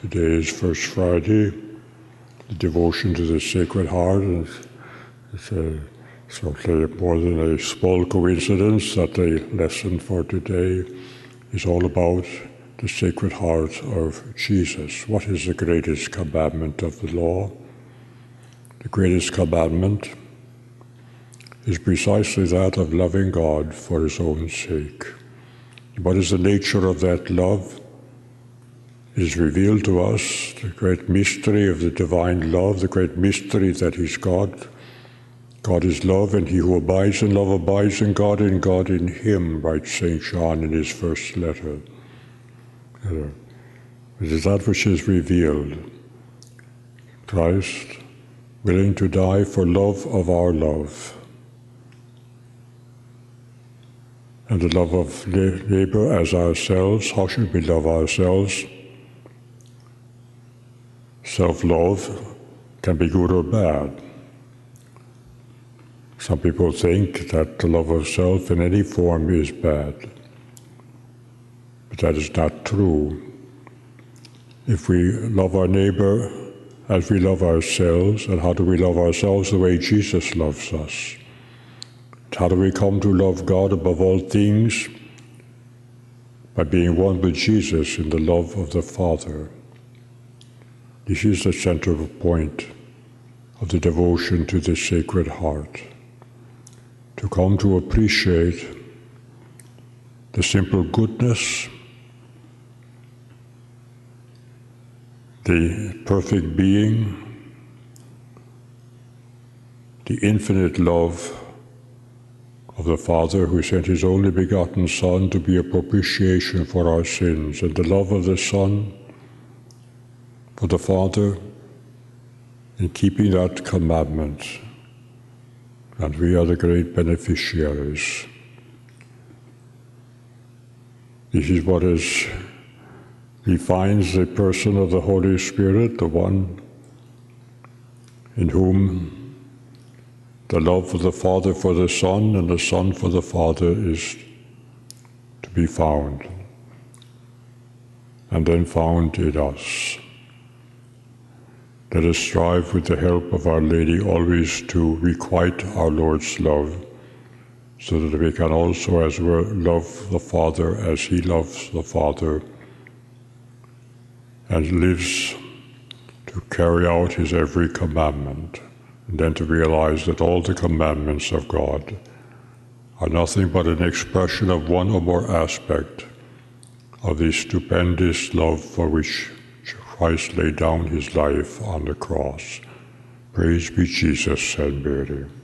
Today is First Friday, the devotion to the Sacred Heart, and it's certainly more than a small coincidence that the lesson for today is all about the Sacred Heart of Jesus. What is the greatest commandment of the law? The greatest commandment is precisely that of loving God for His own sake. What is the nature of that love? It is revealed to us, the great mystery of the divine love, the great mystery that He's God. God is love, and he who abides in love abides in God in him, writes St. John in his first letter. It is that which is revealed. Christ willing to die for love of our love. And the love of neighbor as ourselves. How should we love ourselves? Self-love can be good or bad. Some people think that the love of self in any form is bad. But that is not true. If we love our neighbor as we love ourselves, and how do we love ourselves? The way Jesus loves us. How do we come to love God above all things? By being one with Jesus in the love of the Father. This is the central point of the devotion to the Sacred Heart. To come to appreciate the simple goodness, the perfect being, the infinite love of the Father who sent His only begotten Son to be a propitiation for our sins, and the love of the Son for the Father in keeping that commandment. And we are the great beneficiaries. This is what defines the person of the Holy Spirit, the one in whom the love of the Father for the Son and the Son for the Father is to be found, and then found in us. Let us strive with the help of Our Lady always to requite our Lord's love, so that we can also as well love the Father as He loves the Father and lives to carry out His every commandment, and then to realize that all the commandments of God are nothing but an expression of one or more aspect of the stupendous love for which Christ laid down His life on the cross. Praise be Jesus and Mary.